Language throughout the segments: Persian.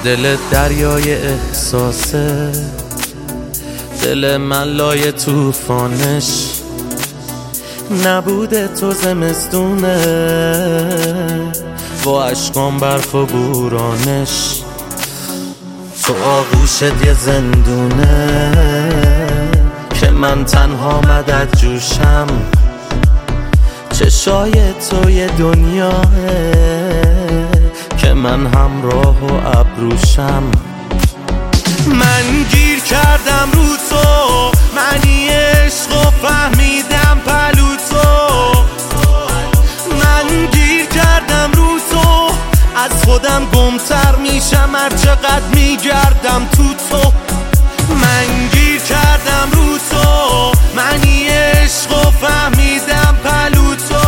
دل دریای احساسه، دل من لای توفانش، نبوده تو زمستونه و عشقام برف و بورانش. تو آغوشت یه زندونه که من تنها مدد جوشم، چشای تو یه دنیاه که من همراه و ابروشم. من گیر کردم رو تو، معنی عشق و فهمیدم پلو تو. من گیر کردم رو تو، از خودم گمتر میشم هر چقدر میگردم تو تو. من گیر کردم رو تو، معنی عشق و فهمیدم پلو تو.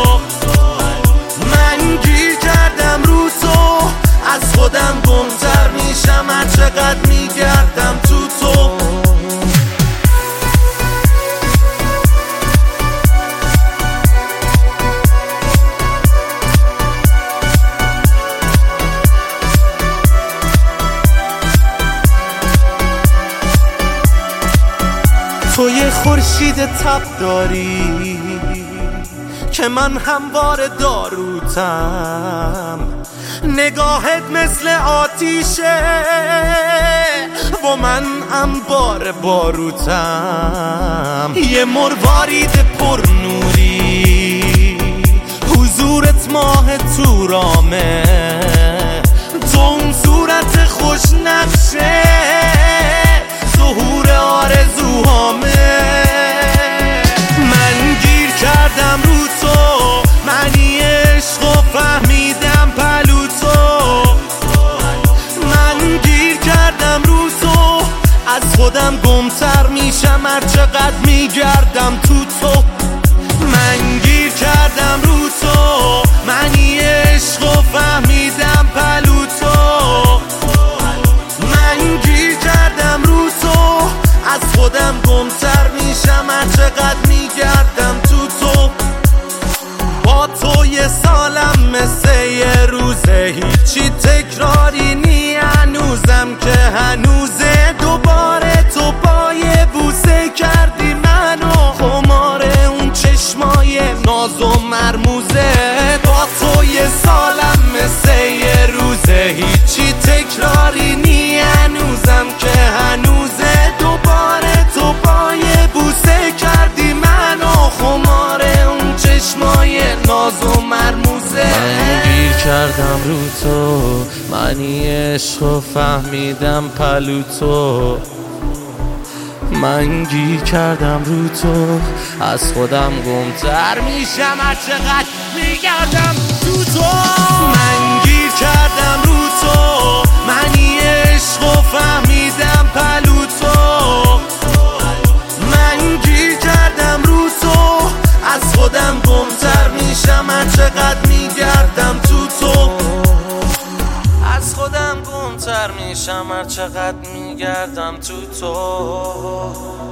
من گیر کردم رو تو، از خودم گمتر میشم هر چقدر میگردم تو تو. تو یه خورشید تب داری که من هموار داروتم، نگاهت مثل آتیشه و من انبار باروتم. یه مروارید پر نوری، حضورت ماه تورامه، تو اون صورت خوش نقشه، ظهور آرزوهامه. من گیر کردم رو تو، معنی عشق و فهمیدم پلو تو. من گیر کردم رو تو، از خودم گمتر میشم هر چقدر میگردم تو تو. من گیر کردم رو تو، معنی عشق و فهمیدم پلو تو. من گیر کردم رو تو، از خودم گمتر میشم هر چقدر میگردم تو تو. با تو یه سالم مثل یه روزه، هیچی تکراری نی هنوزم که هنوزه. دوباره تو با یه بوسه کردی منو خمار اون چشمای ناز و مرموزه. با تو یه سالم مثل یه روزه، هیچی تکراری نی هنوزم که هنوزه. دوباره تو با یه بوسه کردی منو خمار اون چشمای ناز و مرموزه. من گیر کردم رو تو، معنی عشق و فهمیدم پلو تو. من گیر کردم رو تو، از خودم گمتر میشم هر چقدر میگردم تو تو. من گیر کردم رو تو، معنی عشق و فهمیدم پلو تو. من گیر کردم رو تو، از خودم گمتر میشم هر چقدر میگردم تو تو. از خودم گمتر میشم هر چقدر میگردم تو تو.